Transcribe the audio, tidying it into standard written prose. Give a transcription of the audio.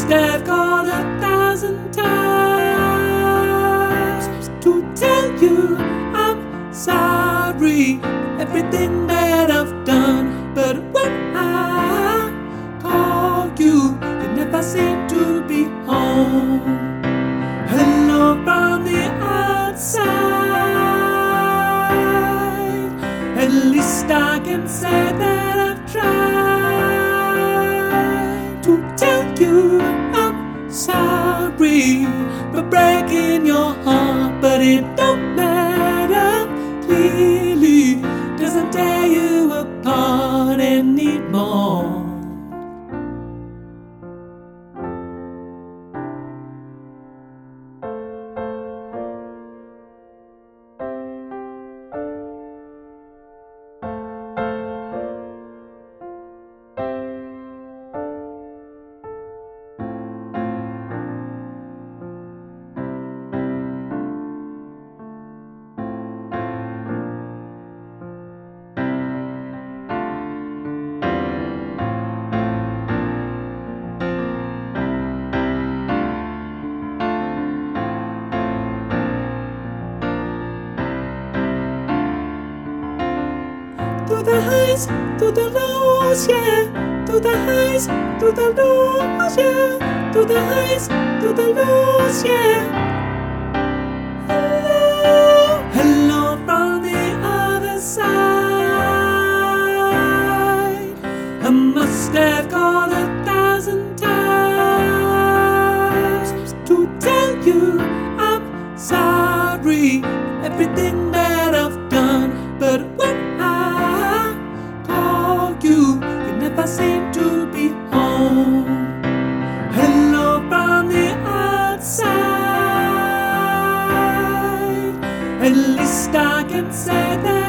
must have called 1,000 times to tell you I'm sorry for everything that I've done. But when I call you, you never seem to be home. Hello from the outside, at least I can say that I've tried to tell you I'm sorry for breaking your heart. But it don't matter, clearly doesn't tear you apart anymore. Through the highs, through the lows, yeah. Through the highs, through the lows, yeah. Through the highs, through the lows, yeah. Hello, hello from the other side. I must have called 1,000 times to tell you I'm sorry for everything that I've done. But when I call you, you never seem to be home. Hello from the outside, at least I can say that